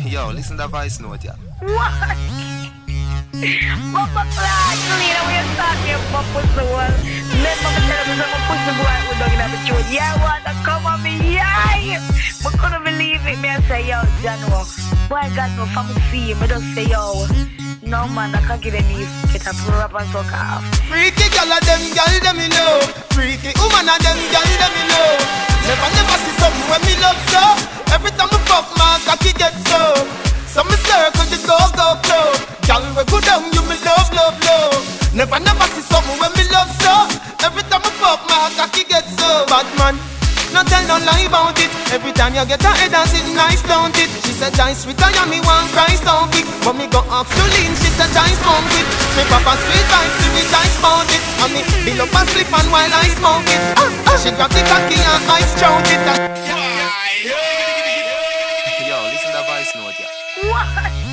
Yo, listen to the voice note, yeah. What? Papa Clark, Selena, we are talking about pussy wall. Remember me tell me some pussy boy who don't have a choice. Yeah, want to come on me, yeah. But couldn't believe it, me I say, yo, Jano. Boy, God, no family see him, I just say, yo. No man, I can't get any get a pro up and suck off. Freaky girl of them, me know. Freaky woman of them, me know. Never see something when me love so. Every time I fuck my cocky get so. So me circle the go club. Girl we go down, you me love. Never see something when me love so. Every time I fuck my cocky get so. Bad man, no tell no lie about it. Every time you get her head and sit nice, don't it? She said die sweet and me want cry so quick. But me go up to lean, she said die smoke it. Me papa sweet vibes, see me die smoke it. And me bill up and slip and while I smoke it. She got the cocky and I stroke it. Yo, listen to the voice note, yeah. What?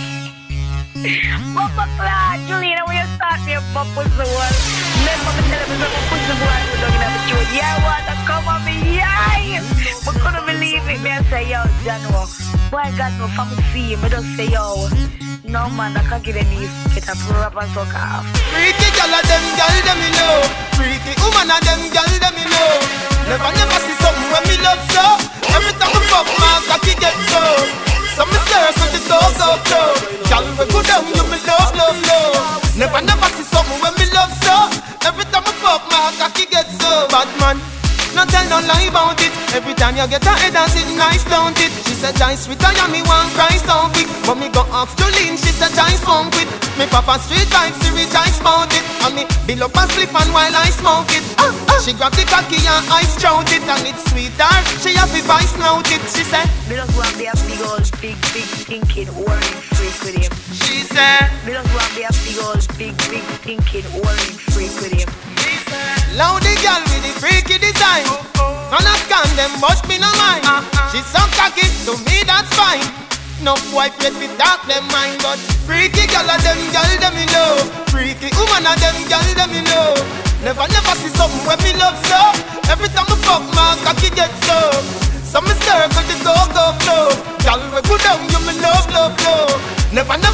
Papa Clark, Selena, we are talking about pussy wall. Remember me tell me some pussy boy who don't have a choice. Yeah, want to come on me, yeah. But couldn't believe it, me I say, yo, Jano. Boy, God, no family see him, I just say, yo. No man, I can't get any get a pro up and suck off. Freaky girl of them, me know. Freaky woman of them, me know. Never see something when me love so. Every time I fuck my cocky get so. So me circle the go club. Girl we go down, you me love. Never see something when me love so. Every time I fuck my cocky get so. Bad man, no tell no lie about it. Every time you get her head and sit nice, don't it? She said die sweet and me want cry so quick. But me go off to lean, she said die smoke it. Me papa street vibes, see me die smoke it. And me bill up and slip and while I smoke it. She grab the cocky and I stroke it. And it's sweeter, she have the vice note it. She said me just want to be a big old, big thinking, orange freak with him. She said me just want to be a big old, big thinking, orange freak with him. Loud the girl with the freaky design. None of scan them but me no mind. She's so cocky, to me that's fine. No boy play with dark them mind. But freaky girl of them, me know. Freaky woman of them, me know. Never see something when me love so. Every time I fuck my cocky get so. So me circle the go club. Girl we go down, you me love. Never